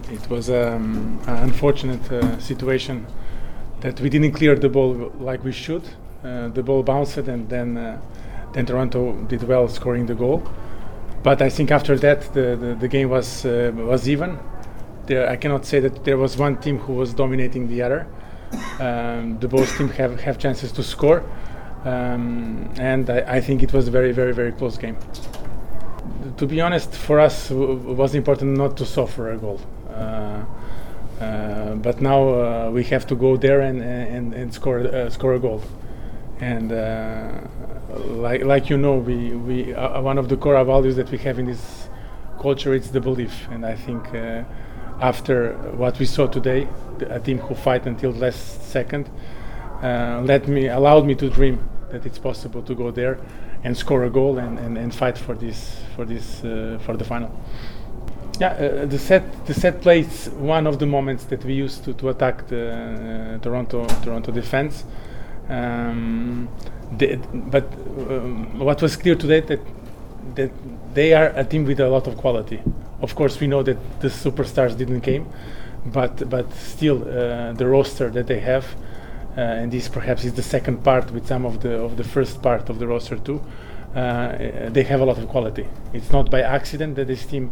It was an unfortunate situation that we didn't clear the ball like we should. The ball bounced and then Toronto did well scoring the goal. But I think after that the game was even. I cannot say that there was one team who was dominating the other. The both teams have chances to score, and I think it was a very, very, very close game. To be honest, for us it was important not to suffer a goal. But now we have to go there and score a goal. And like you know, we one of the core values that we have in this culture is the belief. And I think after what we saw today, a team who fight until last second allowed me to dream that it's possible to go there and score a goal and fight for the final. Yeah, the set play is one of the moments that we used to attack the Toronto defense. But what was clear today that they are a team with a lot of quality. Of course, we know that the superstars didn't came, but still the roster that they have, and this perhaps is the second part with some of the first part of the roster too. They have a lot of quality. It's not by accident that this team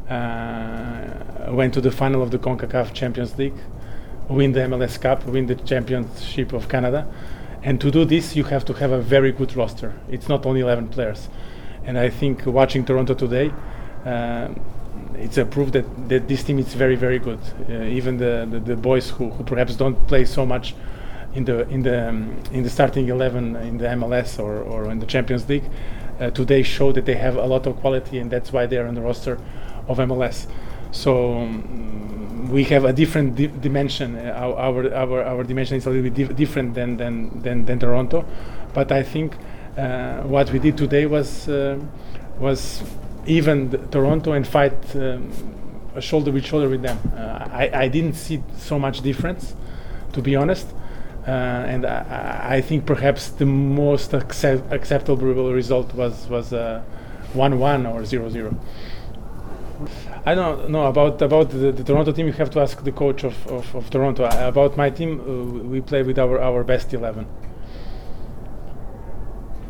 went to the final of the CONCACAF Champions League, win the MLS Cup, win the Championship of Canada. And to do this, you have to have a very good roster. It's not only 11 players. And I think watching Toronto today, it's a proof that this team is very, very good. Even the boys who perhaps don't play so much in the starting 11 in the MLS or in the Champions League, today show that they have a lot of quality, and that's why they are on the roster of MLS. So we have a different dimension. Our dimension is a little bit different than Toronto, but I think what we did today was even Toronto and fight shoulder with shoulder with them. I didn't see so much difference, to be honest, and I think perhaps the most acceptable result was 1-1 or 0-0. I don't know about the Toronto team. You have to ask the coach of Toronto. About my team, we play with our best 11.